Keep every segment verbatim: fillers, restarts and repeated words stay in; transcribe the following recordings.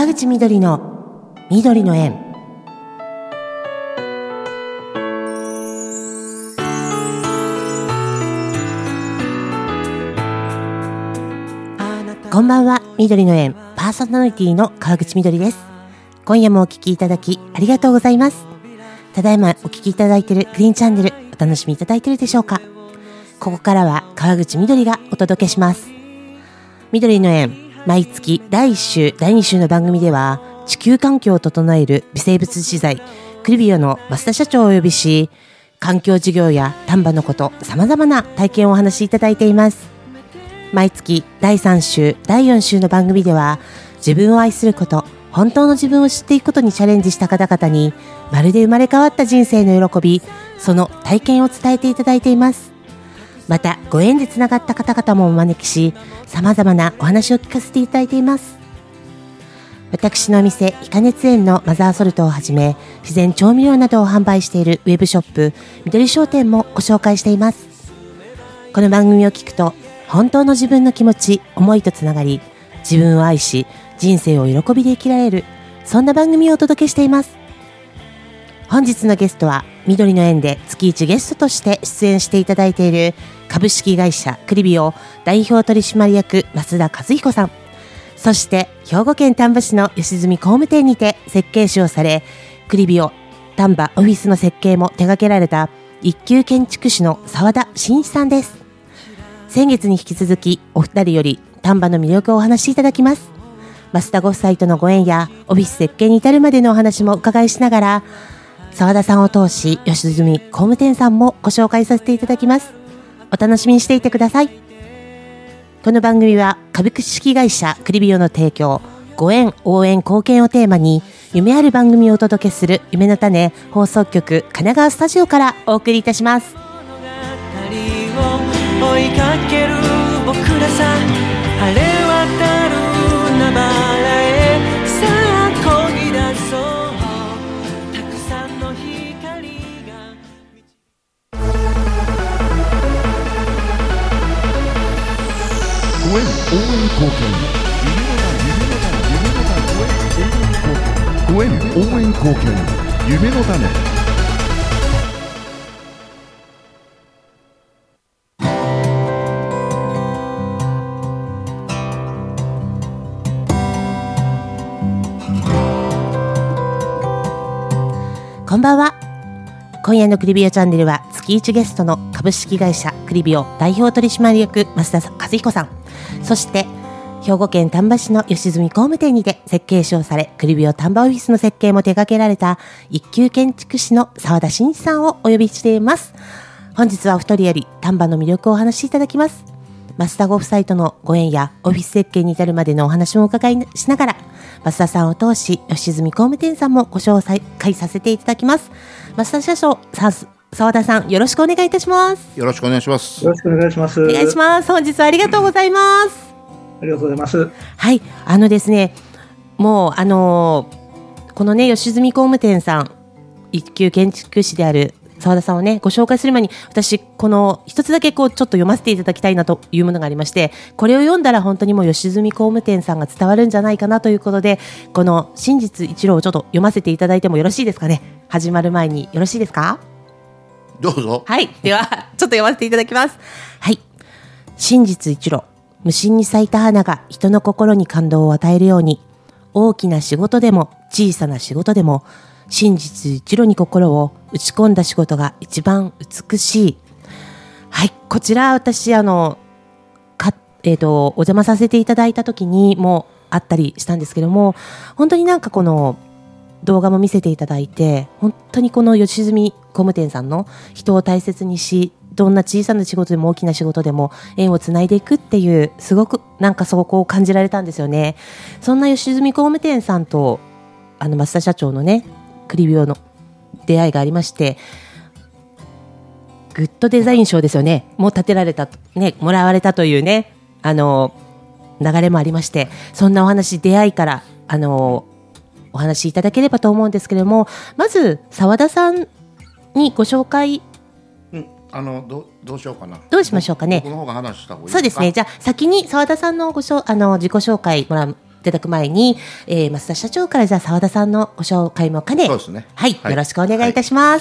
口みどりの緑の縁。こんばんは。緑の縁パーソナリティの川口みどりです。今夜もお聞きいただきありがとうございます。ただいまお聞きいただいているグリーンチャンネル、お楽しみいただいているでしょうか。ここからは川口みどりがお届けします。緑の縁、毎月だいいっ週だいに週の番組では、地球環境を整える微生物資材クリビオの増田社長をお呼びし、環境事業や丹波のこと、様々な体験をお話しいただいています。毎月だいさん週だいよん週の番組では、自分を愛すること、本当の自分を知っていくことにチャレンジした方々に、まるで生まれ変わった人生の喜び、その体験を伝えていただいています。またご縁でつながった方々もお招きし、様々なお話を聞かせていただいています。私のお店いかねつ園のマザーソルトをはじめ、自然調味料などを販売しているウェブショップ緑商店もご紹介しています。この番組を聞くと、本当の自分の気持ち、思いとつながり、自分を愛し、人生を喜びで生きられる、そんな番組をお届けしています。本日のゲストは、緑の縁で月いちゲストとして出演していただいている株式会社クリビオ代表取締役増田和彦さん、そして兵庫県丹波市の吉住工務店にて設計士をされ、クリビオ丹波オフィスの設計も手掛けられた一級建築士の澤田真一さんです。先月に引き続きお二人より丹波の魅力をお話しいただきます。増田ご夫妻とのご縁やオフィス設計に至るまでのお話もお伺いしながら、澤田さんを通し吉住工務店さんもご紹介させていただきます。お楽しみにしていてください。この番組は株式会社クリビオの提供、ご縁応援貢献をテーマに、夢ある番組をお届けする夢の種放送局神奈川スタジオからお送りいたします。追いかける僕らさ、晴れ渡る海原へ、さあ漕ぎ出そう、たくさんの光が。 ご縁応援貢献、ご縁応援貢献、夢の種。 こんばんは。今夜のクリビオチャンネルは月いちゲストの株式会社クリビオ代表取締役増田和彦さん、そして兵庫県丹波市の吉住工務店にて設計士をされ、クリビオ丹波オフィスの設計も手掛けられた一級建築士の澤田真一さんをお呼びしています。本日はお二人より丹波の魅力をお話しいただきます。増田ご夫妻とのご縁やオフィス設計に至るまでのお話もお伺いしながら、増田さんを通し吉住工務店さんもご紹介させていただきます。増田社長、澤田さん、よろしくお願いいたします。 よろしくお願いします。 よろしくお願いします。 お願いします。本日はありがとうございます。 ありがとうございます。 はい、あのですね、もうあのー、このね吉住工務店さん、一級建築士である澤田さんをねご紹介する前に、私この一つだけこうちょっと読ませていただきたいなというものがありまして、これを読んだら本当にもう吉住工務店さんが伝わるんじゃないかなということで、この真実一路をちょっと読ませていただいてもよろしいですかね。始まる前によろしいですか。 どうぞ。 はい、ではちょっと読ませていただきます。はい。真実一路、無心に咲いた花が人の心に感動を与えるように、大きな仕事でも小さな仕事でも真実一路に心を打ち込んだ仕事が一番美しい。はい、こちら私あのか、えーと、お邪魔させていただいた時にもあったりしたんですけども、本当になんかこの動画も見せていただいて、本当にこの吉住工務店さんの人を大切にし、どんな小さな仕事でも大きな仕事でも縁をつないでいくっていう、すごくなんかそこを感じられたんですよね。そんな吉住工務店さんとあの増田社長のねクリビオの出会いがありまして、グッドデザイン賞ですよね、もう建てられたね、もらわれたというねあの流れもありまして、そんなお話、出会いからあのお話しいただければと思うんですけれども、まず澤田さんにご紹介、 うん、あの ど, どうしようかな。 どうしましょうかね。 僕の方が話した方がいいですか。 そうですね。じゃあ先に澤田さんのごしょあの自己紹介もらただく前に、えー、増田社長からじゃあ澤田さんのご紹介も兼ね、 そうですね。 はい、はい、よろしくお願いいたします。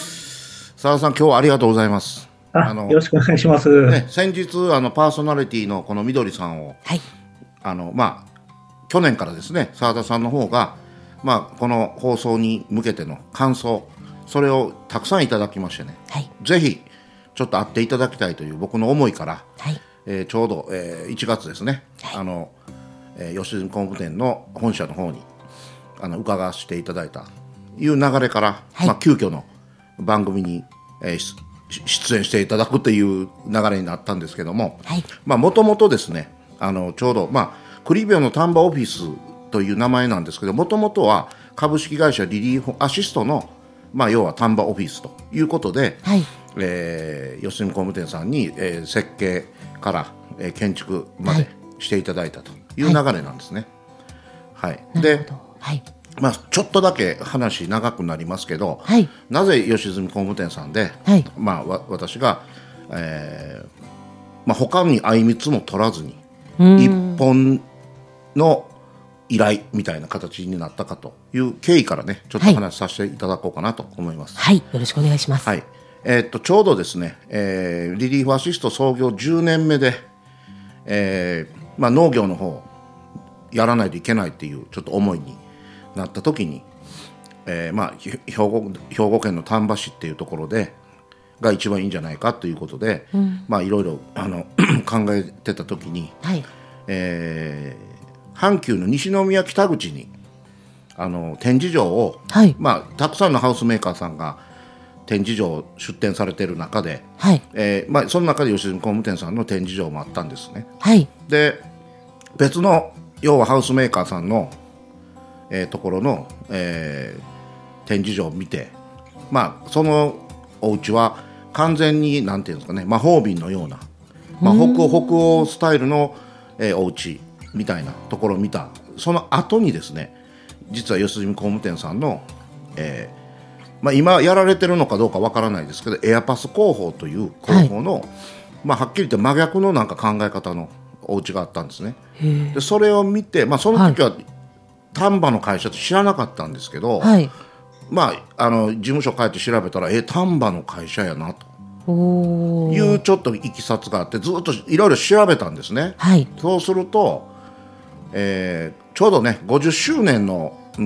澤、はい、田さん、今日はありがとうございます。 ああのよろしくお願いします。 ね、先日あのパーソナリティのこのみどりさんを、 はい、あのまあ去年からですね、澤田さんの方が、まあ、この放送に向けての感想、それをたくさんいただきましてね、 はい、 ぜひちょっと会っていただきたいという僕の思いから、 はい、えー、ちょうど、えー、いちがつですね、はい、あのえー、吉住工務店の本社の方にあの伺わせていただいたいう流れから、はい、まあ、急遽の番組に、えー、出演していただくという流れになったんですけども、もともとですね、あのちょうど、まあ、クリビオの丹波オフィスという名前なんですけど、もともとは株式会社リリーフアシストの、まあ、要は丹波オフィスということで、はい、えー、吉住工務店さんに、えー、設計から、えー、建築までしていただいたという流れなんですね。はい、はい、で、はいまあ、ちょっとだけ話長くなりますけど、はい、なぜ吉住工務店さんで、はいまあ、わ私が、えーまあ、他に相みつも取らずに一本の依頼みたいな形になったかという経緯からね、ちょっと話させていただこうかなと思います。 はい、はい、よろしくお願いします。 はいえー、っとちょうどですね、えー、リリーフアシスト創業じゅうねんめで、えーまあ、農業の方やらないといけないっていうちょっと思いになった時に、えーまあ、兵庫、兵庫県の丹波市っていうところでが一番いいんじゃないかということで、うんまあ、いろいろあの考えてた時に、はいえー、阪急の西宮北口にあの展示場を、はいまあ、たくさんのハウスメーカーさんが展示場を出展されている中で、はいえーまあ、その中で吉住工務店さんの展示場もあったんですね。はい、で別の要はハウスメーカーさんのえー、ところの、えー、展示場を見て、まあ、そのお家は完全になんていうんですかね、魔法瓶のような、まあ、北欧北欧スタイルの、えー、お家みたいなところを見たその後にですね、実は吉住工務店さんの、えーまあ、今やられてるのかどうかわからないですけど、エアパス工法という工法の、はいまあ、はっきり言って真逆のなんか考え方のお家があったんですね。でそれを見て、まあ、その時は、はい丹波の会社って知らなかったんですけど、はいまあ、あの事務所帰って調べたらえ丹波の会社やなというちょっといきさつがあって、ずっといろいろ調べたんですね。はい、そうすると、えー、ちょうどねごじゅっしゅうねんの、うん、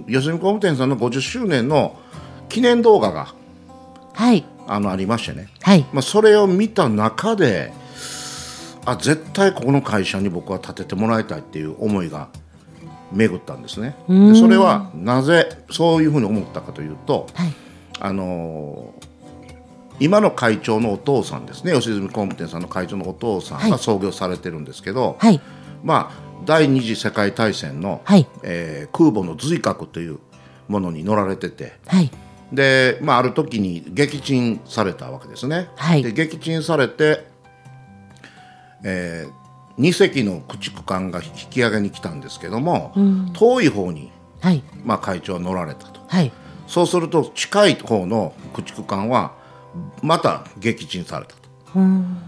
吉住工務店さんのごじゅっしゅうねんの記念動画が、はい、あのありましてね、はいまあ、それを見た中であ絶対ここの会社に僕は建ててもらいたいっていう思いが巡ったんですね。でそれはなぜそういうふうに思ったかというと、はいあのー、今の会長のお父さんですね、吉住工務店さんの会長のお父さんが創業されてるんですけど、はいまあ、第二次世界大戦の、はいえー、空母の随閣というものに乗られてて、はいでまあ、ある時に撃沈されたわけですね。はい、で撃沈されて、えーに隻の駆逐艦が引き上げに来たんですけども、うん、遠い方に、はいまあ、会長は乗られたと、はい、そうすると近い方の駆逐艦はまた撃沈されたと、うん、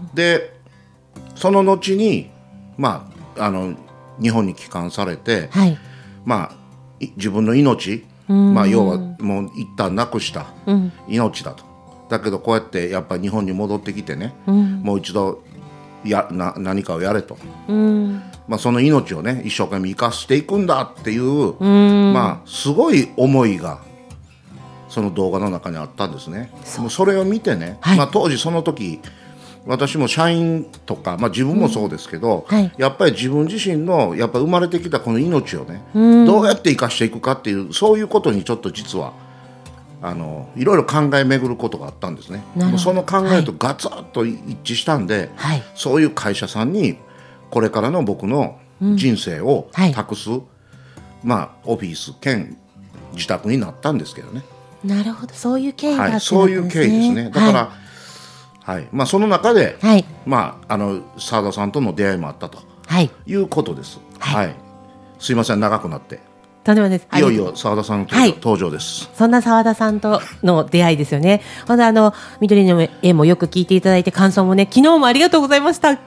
でその後に、まあ、あの日本に帰還されて、はいまあ、自分の命、うんまあ、要はもう一旦亡くした命だと、うん、だけどこうやってやっぱり日本に戻ってきてね、うん、もう一度やな何かをやれと、うんまあ、その命をね一生懸命生かしていくんだっていう、うんまあ、すごい思いがその動画の中にあったんですね。そ, もうそれを見てね、はいまあ、当時その時私も社員とか、まあ、自分もそうですけど、うんはい、やっぱり自分自身のやっぱ生まれてきたこの命をね、うん、どうやって生かしていくかっていうそういうことにちょっと実はあのいろいろ考え巡ることがあったんですね。もうその考えとガツッと一致したんで、はい、そういう会社さんにこれからの僕の人生を託す、うんはいまあ、オフィス兼自宅になったんですけどね。 なるほど、そういう経緯があったんですね。 はい、そういう経緯ですね。だから、はいはいまあ、その中で、はいまあ、あの澤田さんとの出会いもあったと、はい、いうことです、はいはい、すいません長くなって。 とんでもないです。 いよいよ澤田さんの登場、はい、登場です。 そんな澤田さんとの出会いですよね。ほんであの緑の絵もよく聞いていただいて感想もね昨日もありがとうございました。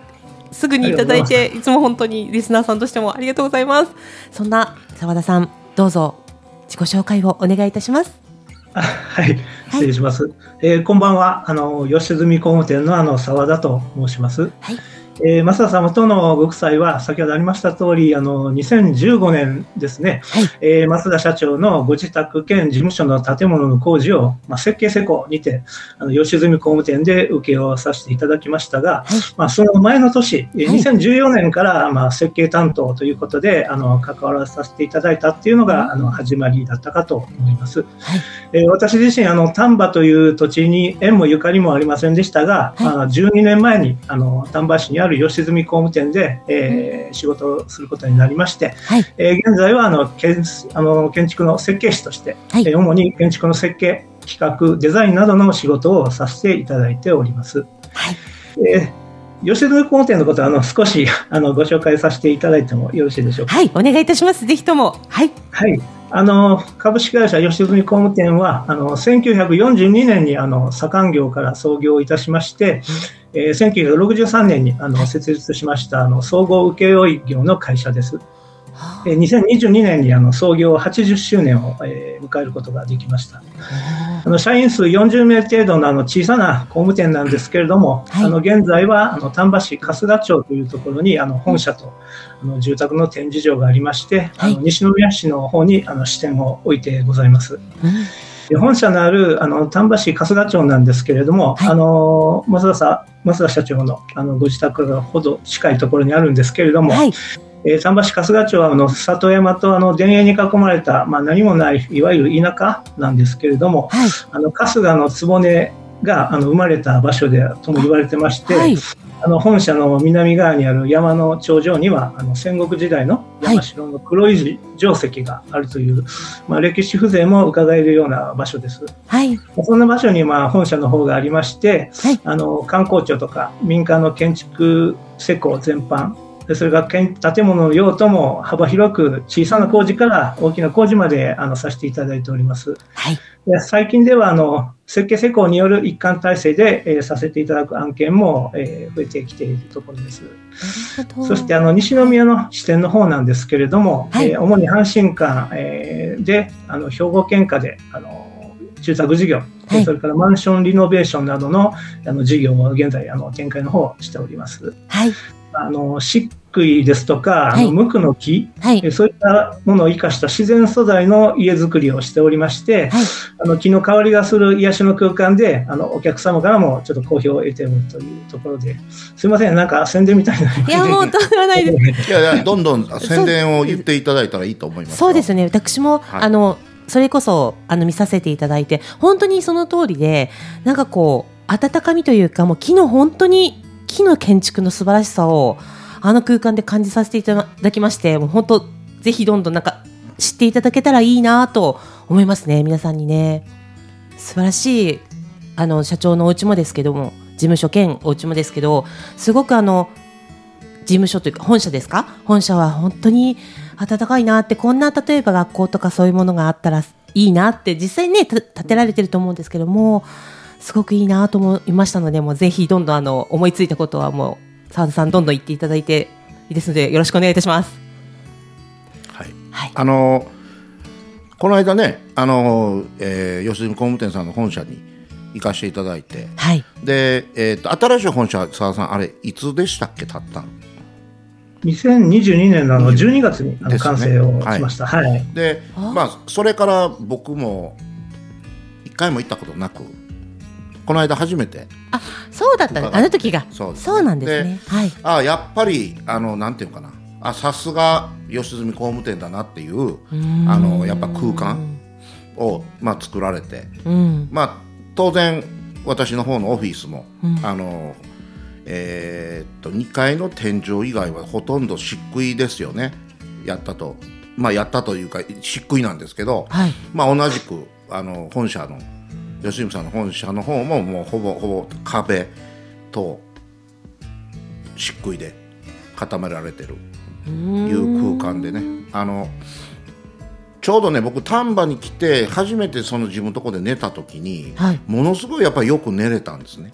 すぐにいただいて、いつも本当にリスナーさんとしてもありがとうございます。そんな澤田さん、どうぞ自己紹介をお願いいたします。 あはい、失礼します。はい、えー、こんばんは。あの吉住工務店のあの澤田と申します。はい。えー、増田様とのご夫妻は先ほどありました通り、あのにせんじゅうごねんですね、はい、えー、増田社長のご自宅兼事務所の建物の工事を、まあ、設計施工にてあの吉住工務店で請け負わさせていただきましたが、はい、まあ、その前の年、はい、にせんじゅうよねんから、まあ、設計担当ということであの関わらさせていただいたっていうのがあの始まりだったかと思います。はい、えー、私自身あの丹波という土地に縁もゆかりもありませんでしたが、はい、まあ、じゅうにねんまえにあの丹波市にある吉住工務店で、えー、仕事をすることになりまして、はい、えー、現在はあの 建, あの建築の設計士として、はい、えー、主に建築の設計、企画、デザインなどの仕事をさせていただいております。はい、えー、吉住工務店のことはあの少しあのご紹介させていただいてもよろしいでしょうか。 はい、お願いいたします。ぜひとも。はい、 はい、あの株式会社吉住工務店はあのせんきゅうひゃくよんじゅうにねんにあの左官業から創業いたしまして、うん、えー、せんきゅうひゃくろくじゅうさんねんにあの設立しましたあの総合請負業の会社です。えー、にせんにじゅうにねんにあの創業はちじゅっしゅうねんを、えー、迎えることができました。あの社員数よんじゅうめい程度のあの小さな工務店なんですけれども、はい、あの現在はあの丹波市春日町というところにあの本社とあの住宅の展示場がありまして、はい、あの西宮市の方にあの支店を置いてございます。うん、本社のあるあの丹波市春日町なんですけれども、はい、あの増田さん、増田社長 の, あのご自宅がほど近いところにあるんですけれども、はい、えー、丹波市春日町はあの里山とあの田園に囲まれた、まあ、何もないいわゆる田舎なんですけれども、はい、あの春日の局があの生まれた場所でとも言われてまして、はい、あの本社の南側にある山の頂上にはあの戦国時代の山城の黒い城跡があるという、はい、まあ、歴史風情も伺えるような場所です。はい、そんな場所にまあ本社の方がありまして、はい、あの観光庁とか民間の建築施工全般、それが建物の用途も幅広く小さな工事から大きな工事まであのさせていただいております。はい、で最近ではあの設計施工による一貫体制で、えー、させていただく案件も、えー、増えてきているところです。そしてあの西宮の支店の方なんですけれども、はい、えー、主に阪神間、えー、であの兵庫県下であの住宅事業、はい、それからマンションリノベーションなど の, あの事業を現在あの展開の方をしております。はい、あの漆喰ですとか、はい、あの無垢の木、はい、そういったものを生かした自然素材の家づくりをしておりまして、はい、あの木の香りがする癒しの空間であのお客様からもちょっと好評を得ているというところで、すいません、なんか宣伝みたいな。いやもうとんでもないです。 いやいや、どんどん宣伝を言っていただいたらいいと思います。 そうですね、私も、はい、あのそれこそあの見させていただいて本当にその通りで、なんかこう温かみというか、もう木の本当に木の建築の素晴らしさをあの空間で感じさせていただきまして、もう本当ぜひどんどんなんか知っていただけたらいいなと思いますね。皆さんにね、素晴らしいあの社長のお家もですけども、事務所兼お家もですけど、すごくあの事務所というか本社ですか、本社は本当に温かいなって、こんな例えば学校とかそういうものがあったらいいなって、実際ね建てられてると思うんですけども、すごくいいなと思いましたので、もうぜひどんどんあの思いついたことはもう澤田さんどんどん言っていただいていいですので、よろしくお願いいたします。 はい、はい、あのこの間ね、あの、えー、吉住工務店さんの本社に行かせていただいて、はい、で、えー、と新しい本社、澤田さんあれいつでしたっけ、建ったの？ にせんにじゅうにねんのあのじゅうにがつにあの完成をしました。はい、 で、まあ、それから僕も一回も行ったことなく、この間初めて。 あ、そうだったね、あの時が。そうですね、そうなんですね。はい、 あ、やっぱりあのなんていうかな、あ、さすが吉住工務店だなっていう、あのやっぱ空間を、まあ、作られて、うん、まあ、当然私の方のオフィスも、うん、あのえー、っとにかいの天井以外はほとんど漆喰ですよね。やったと、まあ、やったというか漆喰なんですけど、はい、まあ、同じくあの本社の吉住さんの本社の方ももうほぼほぼ壁と漆喰で固められてるいう空間でね、あのちょうどね、僕丹波に来て初めてその自分のところで寝た時に、はい、ものすごいやっぱりよく寝れたんですね。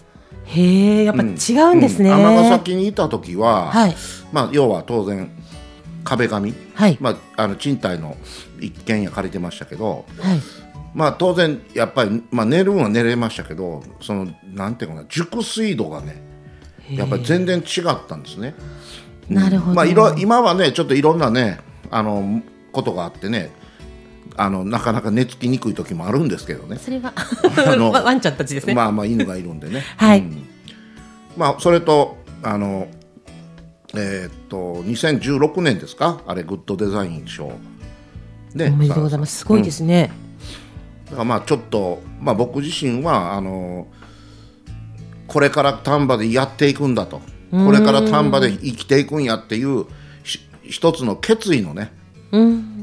へえ、やっぱ違うんですね。 尼、うん、崎にいた時は、 はい、 まあ、要は当然壁紙、 はい、 まあ、あの賃貸の一軒家借りてましたけど、 はい、まあ、当然やっぱり、まあ、寝るのは寝れましたけど、そのなんていうかな、熟睡度がねやっぱり全然違ったんですね。 なるほど。 まあ、いろ今はねちょっといろんなねあのことがあってね、あのなかなか寝つきにくい時もあるんですけどね。 それはあのワンちゃんたちですね。 まあまあ犬がいるんでね。 はい、 うん、まあ、それとあの、えー、っとにせんじゅうろくねんですか、あれグッドデザイン賞で。 おめでとうございます。すごいですね。 うん、だからまあちょっと、まあ、僕自身はあのこれから丹波でやっていくんだと、これから丹波で生きていくんやっていう一つの決意のね、うん、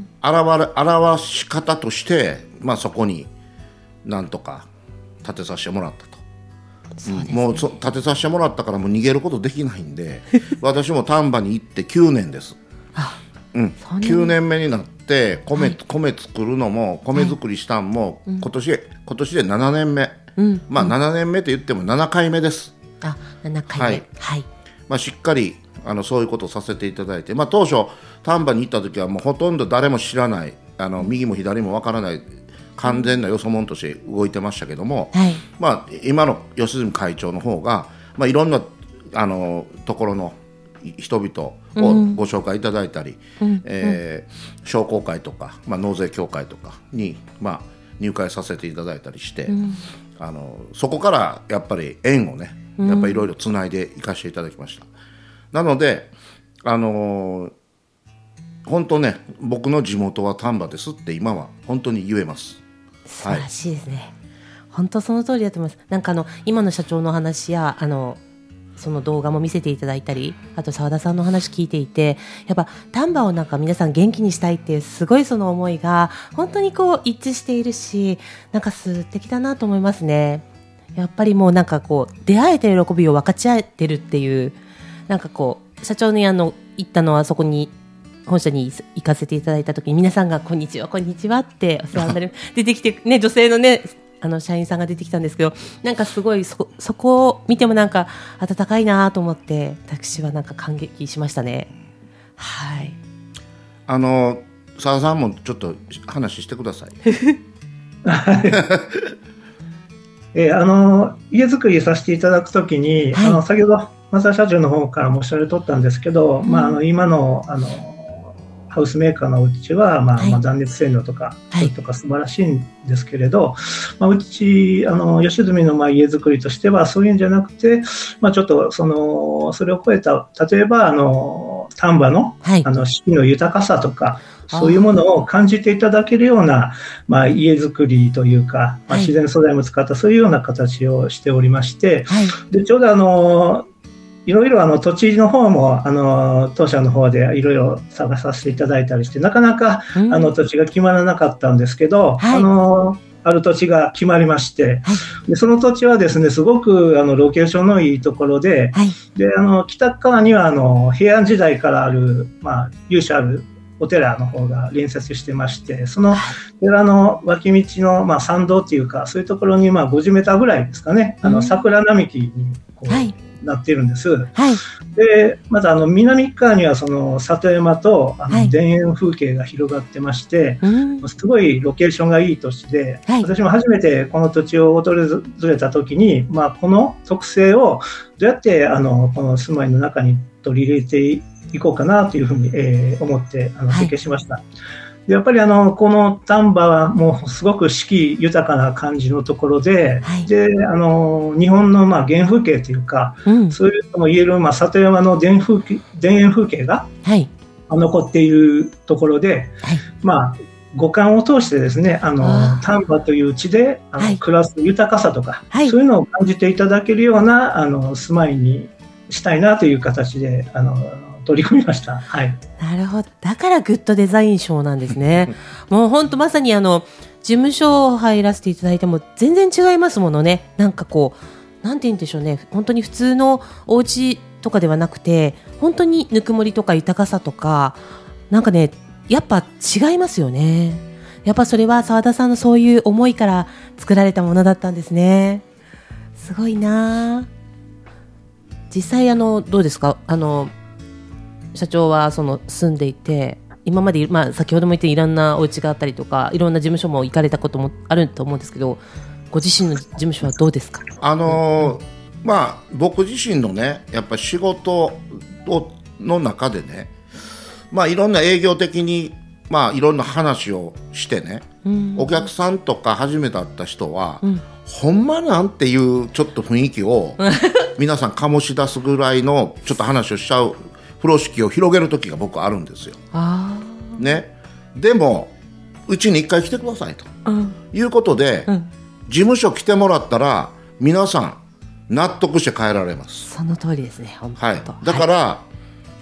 表れ表し方として、まあ、そこになんとか立てさせてもらったと。そうですね、もうそ立てさせてもらったからもう逃げることできないんで私も丹波に行ってきゅうねんです。あ、うん、きゅうねんめになって米、はい、米作るのも米作りしたんも、はい、今年今年でななねんめ、うん、まあ、ななねんめと言ってもななかいめです。 あ、ななかいめ、はいはい、 まあ、しっかりあのそういうことをさせていただいて、まあ、当初丹波に行った時はもうほとんど誰も知らない、あの右も左もわからない完全なよそ者として動いてましたけども、はい、まあ、今の吉住会長の方が、まあ、いろんなあのところの人々をご紹介いただいたり、うん、えー、商工会とか、まあ、納税協会とかに、まあ、入会させていただいたりして、うん、あのそこからやっぱり縁をねやっぱりいろいろつないでいかせていただきました。なのであのー、本当ね僕の地元は丹波ですって今は本当に言えます。 素晴らしいですね、はい、本当その通りだと思います。なんかあの今の社長の話やあのその動画も見せていただいたり、あと澤田さんの話聞いていて、やっぱ丹波をなんか皆さん元気にしたいっていうすごいその思いが本当にこう一致しているし、なんか素敵だなと思いますね。やっぱりもうなんかこう出会えた喜びを分かち合えてるっていう、なんかこう社長にあの行ったのはそこに本社に行かせていただいた時に皆さんがこんにちはこんにちはってお世話になる出てきてね、女性のねあの社員さんが出てきたんですけど、なんかすごい そ, そこを見てもなんか温かいなと思って私はなんか感激しましたね。はい、 あの澤さんもちょっと話してくださいえー、あの家づくりさせていただくときに、はい、あの先ほど増田社長の方からもおっしゃられとったんですけど、うん、まあ、あの今の、あのハウスメーカーのうちは、まあはい、まあ、断熱性能とか、はい、とか素晴らしいんですけれど、まあ、うちあの吉住のまあ家づくりとしてはそういうんじゃなくて、まあ、ちょっとそのそれを超えた例えばあの丹波の、はい、あの四季の豊かさとかそういうものを感じていただけるような、まあ、家づくりというか、まあ、自然素材も使ったそういうような形をしておりまして、はい、でちょうどあのいろいろあの土地の方もあの当社の方でいろいろ探させていただいたりしてなかなか、うん、あの土地が決まらなかったんですけど、はい、あのある土地が決まりまして、はい、でその土地はですねすごくあのロケーションのいいところで、はい、であの北側にはあの平安時代からある、まあ、由緒あるお寺の方が隣接してまして、その寺の脇道の、まあ、参道というかそういうところにまあごじゅうメーターぐらいですかね、あの桜並木にこう、はい、なっているんです、はい、でまたあの南側にはその里山とあの田園風景が広がってまして、はい、すごいロケーションがいい土地で、はい、私も初めてこの土地を訪れた時に、まあ、この特性をどうやってあのこの住まいの中に取り入れていこうかなというふうに、えー、思ってあの設計しました、はい、でやっぱりあのこの丹波はもうすごく四季豊かな感じのところで、はい、であの日本のまあ原風景というか、うん、そういうのも言える、まあ、里山の田風景田園風景が、はい、残っているところで、はい、まあ五感を通してですねあの丹波という地であの、はい、暮らす豊かさとか、はい、そういうのを感じていただけるようなあの住まいにしたいなという形であの取り組みました、はい、 なるほど。だからグッドデザイン賞なんですねもう本当まさにあの事務所入らせていただいても全然違いますものね。なんかこうなんて言うんでしょうね、本当に普通のお家とかではなくて本当にぬくもりとか豊かさとかなんかねやっぱ違いますよね。やっぱそれは澤田さんのそういう思いから作られたものだったんですね。すごいな。 実際あのどうですか、あの社長はその住んでいて今まで、まあ、先ほども言っていろんなお家があったりとかいろんな事務所も行かれたこともあると思うんですけど、ご自身の事務所はどうですか？ あのーうん、まあ僕自身のねやっぱ仕事をの中でね、まあいろんな営業的にまあいろんな話をしてね、うん、お客さんとか初めて会った人は、うん、ほんまなんていうちょっと雰囲気を皆さん醸し出すぐらいのちょっと話をしちゃう風呂敷を広げる時が僕あるんですよ。あ、ね、でもうちに一回来てくださいと、うん、いうことで、うん、事務所来てもらったら皆さん納得して帰られます。 その通りですね、本当、 はい、だから、はい、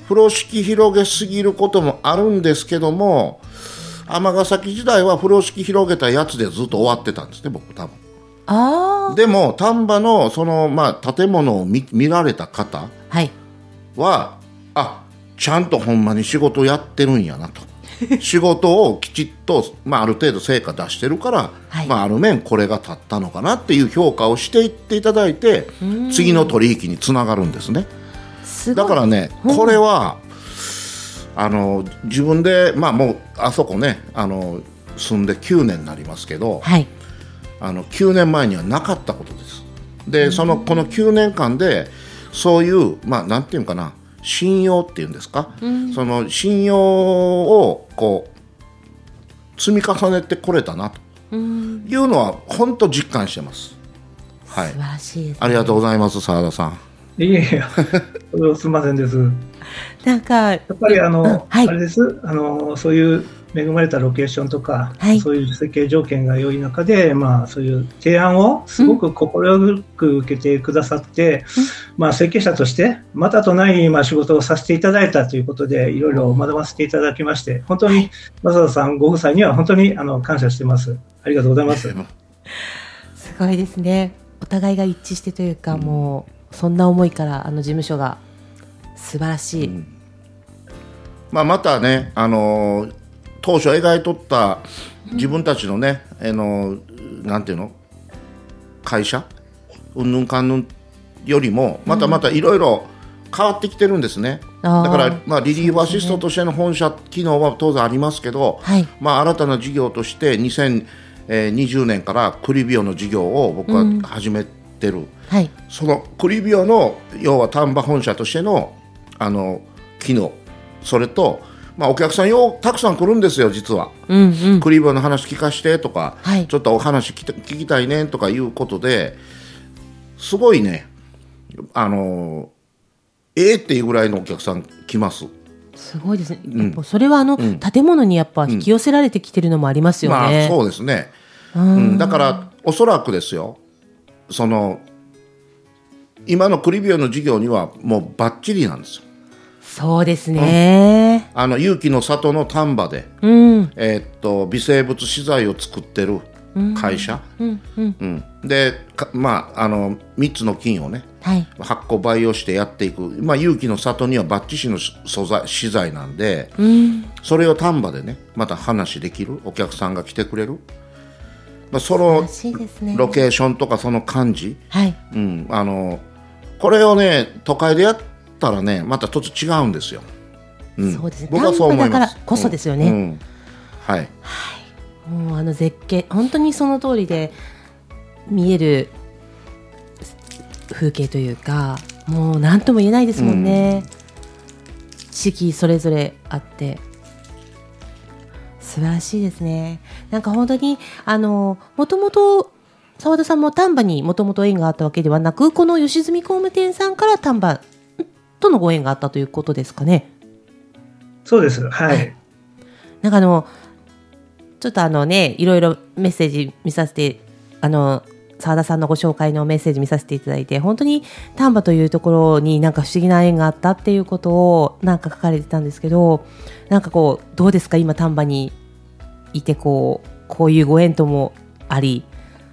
風呂敷広げすぎることもあるんですけども、尼崎時代は風呂敷広げたやつでずっと終わってたんですね、僕多分。あ、でも丹波のその、まあ、建物を 見, 見られた方は、はい、あ、ちゃんとほんまに仕事やってるんやなと仕事をきちっと、まあ、ある程度成果出してるから、はい、まあ、ある面これが立ったのかなっていう評価をしていっていただいて次の取引につながるんですね。だからね、これはあの自分で、まあ、もうあそこねあの住んできゅうねんになりますけど、はい、あのきゅうねんまえにはなかったことです。でそのこのきゅうねんかんでそういう、まあ、なんていうかな、信用っていうんですか、うん、その信用をこう積み重ねてこれたなというのは本当実感してます、はい、 素晴らしいですね。 ありがとうございます、澤田さん。 いえいえすみませんです。 なんかやっぱりあの、うん、はい、あれです、あのそういう恵まれたロケーションとか、はい、そういう設計条件が良い中で、まあ、そういう提案をすごく快く受けてくださって、うん、まあ、設計者としてまたとない、まあ、仕事をさせていただいたということでいろいろ学ばせていただきまして、本当に正田さんご夫妻には本当にあの感謝してます。ありがとうございます。すごいですね、お互いが一致してというか、うん、もうそんな思いからあの事務所が素晴らしい、うん、 まあ、またね、あのー当初描いとった自分たちのね、うん、あのなんていうの会社うんぬんかんぬんよりもまたまたいろいろ変わってきてるんですね、うん、だから、まあ、リリーフアシストとしての本社機能は当然ありますけど、はい、まあ、新たな事業としてにせんにじゅうねんからクリビオの事業を僕は始めてる、うん、はい、そのクリビオの要は丹波本社としてのあの機能、それとまあ、お客さんよたくさん来るんですよ実は、うんうん、クリーブの話聞かしてとか、はい、ちょっとお話聞き、聞きたいねとかいうことですごいね、あのええー、っていうぐらいのお客さん来ます。 すごいですね、うん、やっぱそれはあの、うん、建物にやっぱ引き寄せられてきてるのもありますよね、 うん、まあ、そうですね、うん、だからおそらくですよ、その今のクリビオの事業にはもうバッチリなんですよ。 そうですね、 うん、あの有機の里の丹波で、うん、えー、っと微生物資材を作ってる会社、うんうんうん、で、まあ、あのみっつの菌をね、はい、発酵培養してやっていく、まあ、有機の里にはバッチシの素材資材なんで、うん、それを丹波でねまた話できるお客さんが来てくれる、まあ、そのロケーションとかその感じ、はい、うん、あのこれをね都会でやってたらねまたちょっと違うんですよ、うん、 そうですね、僕はそう思います。だからこそですよね、うんうん、はい、はい、もうあの絶景本当にその通りで見える風景というかもう何とも言えないですもんね、うん、四季それぞれあって素晴らしいですね。なんか本当にあのもともと澤田さんも丹波にもともと縁があったわけではなく、この吉住工務店さんから丹波とのご縁があったということですかね。 そうです、はい、 なんかあのちょっとあのねいろいろメッセージ見させて、あの澤田さんのご紹介のメッセージ見させていただいて、本当に丹波というところになんか不思議な縁があったっていうことをなんか書かれてたんですけど、なんかこうどうですか、今丹波にいてこうこういうご縁ともあり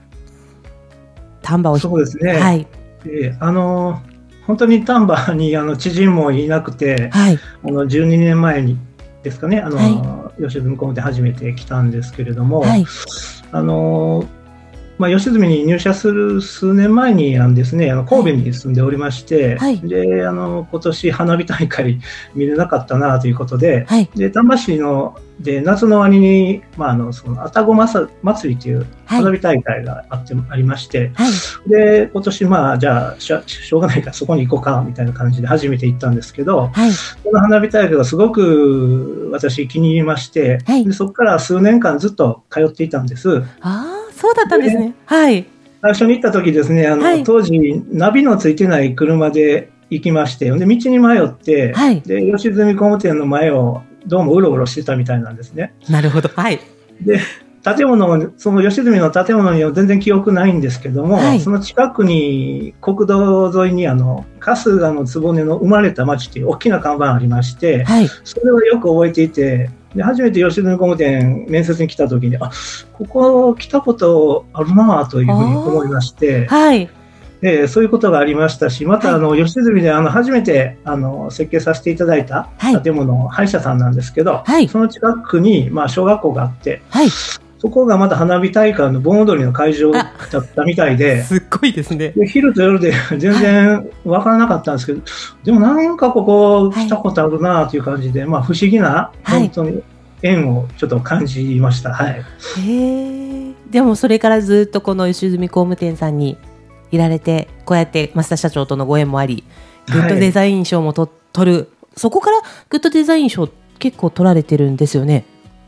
丹波をそうですね、はい、えー、あの本当に丹波にあの知人もいなくて、はい、あのじゅうにねんまえにですかね、あの、はい、吉住工務店初めて来たんですけれども、はい、あのまあ、吉住に入社する数年前にあのですね、あの神戸に住んでおりまして、はい、であの今年花火大会見れなかったなということで、はい、で丹波市ので夏の終わりに、まあ、あのその愛宕祭りという花火大会があって、はい、ありまして、はい、で今年、まあ、じゃあしょ、しょうがないからそこに行こうかみたいな感じで初めて行ったんですけど、はい、この花火大会がすごく私気に入りまして、はい、でそこから数年間ずっと通っていたんです。 あそうだったんですね。はい。 最初に行った時ですね、あの、はい、当時ナビのついてない車で行きまして、で道に迷って、はい、で吉住工務店の前をどうもうろうろしてたみたいなんですね。 なるほど。はい。 で建物、その吉住の建物には全然記憶ないんですけども、はい、その近くに国道沿いにあの春日の局の生まれた町という大きな看板ありまして、はい、それをよく覚えていて。で初めて吉住工務店面接に来た時にあここ来たことあるなというふうに思いまして、はい、でそういうことがありましたしまたあの、はい、吉住であの初めてあの設計させていただいた建物、はい、歯医者さんなんですけど、はい、その近くに、まあ、小学校があって、はい、そこがまた花火大会の盆踊りの会場だったみたいですっごいですね。 で昼と夜で全然分からなかったんですけど、はい、でもなんかここ来たことあるなという感じで、はい、まあ、不思議な本当に縁をちょっと感じました。はい、 へでもそれからずっとこの吉住工務店さんにいられてこうやって増田社長とのご縁もありグッドデザイン賞もと取る、そこからグッドデザイン賞結構取られてるんですよね。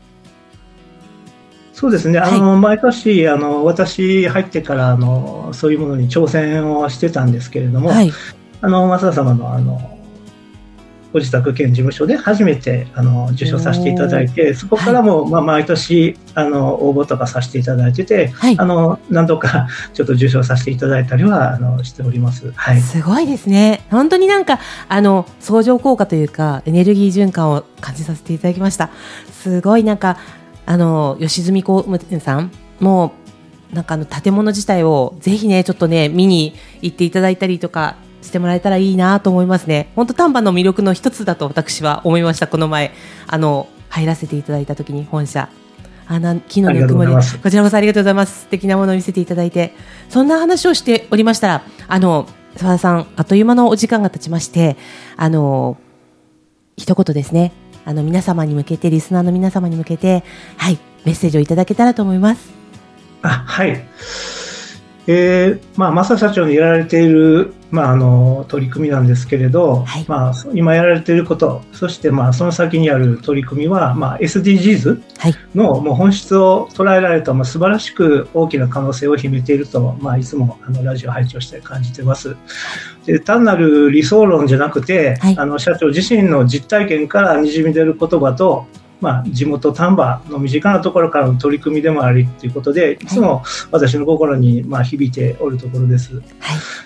そうですね、あの、はい、毎年あの私入ってからあのそういうものに挑戦をしてたんですけれども、はい、あの増田様のあのご自宅兼事務所で初めてあの受賞させていただいてそこからも、はいまあ、毎年あの応募とかさせていただいてて、はい、あの何度かちょっと受賞させていただいたりはあのしております、はい、 すごいですね。本当になんかあの相乗効果というかエネルギー循環を感じさせていただきました。すごいなんかあの吉住工務店さんもうなんかあの建物自体をぜひねちょっとね見に行っていただいたりとかしてもらえたらいいなと思いますね。本当丹波の魅力の一つだと私は思いました。この前あの入らせていただいた時に本社あの木のぬくもりこちらこそありがとうございます。素敵なものを見せていただいてそんな話をしておりましたらあの澤田さんあっという間のお時間が経ちましてあの一言ですねあの皆様に向けてリスナーの皆様に向けてはいメッセージをいただけたらと思います。 あはい、えーまあ、増田社長にやられている、まあ、あの取り組みなんですけれど、はいまあ、今やられていることそして、まあ、その先にある取り組みは、まあ、エスディージーズ の、はい、もう本質を捉えられた、まあ、素晴らしく大きな可能性を秘めていると、まあ、いつもあのラジオ拝聴して感じています。で単なる理想論じゃなくて、はい、あの社長自身の実体験からにじみ出る言葉とまあ、地元丹波の身近なところからの取り組みでもありということでいつも私の心にまあ響いておるところです、はい、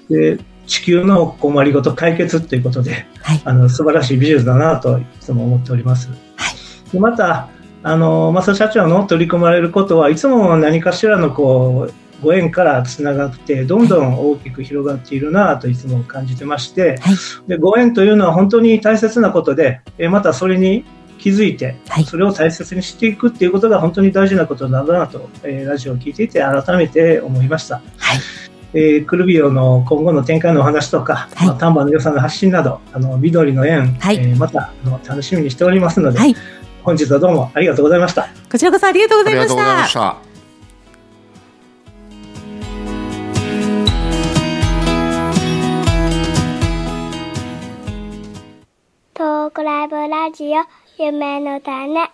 で地球の困りごと解決ということで、はい、あの素晴らしい美術だなといつも思っております、はい、でまたあの増田社長の取り組まれることはいつも何かしらのこうご縁からつながってどんどん大きく広がっているなといつも感じてまして、はい、でご縁というのは本当に大切なことでまたそれに気づいて、はい、それを大切にしていくっていうことが本当に大事なことなんだなと、えー、ラジオを聞いていて改めて思いました、はいえー、クルビオの今後の展開のお話とか、はいまあ、丹波の良さの発信などあの緑の縁、はいえー、またあの楽しみにしておりますので、はい、本日はどうもありがとうございました。 こちらこそありがとうございました。ありがとうございました。 トークライブラジオ夢の種。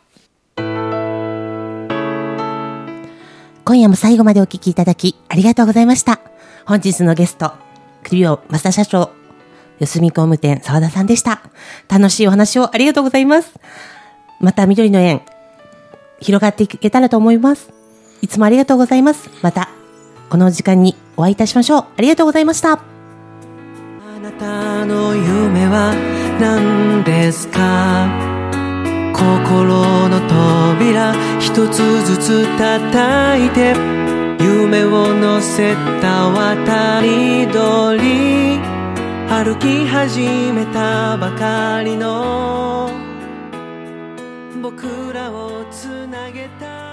今夜も最後までお聞きいただきありがとうございました。本日のゲストクリオ増田社長吉住工務店澤田さんでした。楽しいお話をありがとうございます。また緑の縁広がっていけたらと思います。いつもありがとうございます。またこの時間にお会いいたしましょう。ありがとうございました。 あなたの夢は何ですか？心の扉一つずつ叩いて夢を乗せた渡り鳥歩き始めたばかりの僕らをつなげた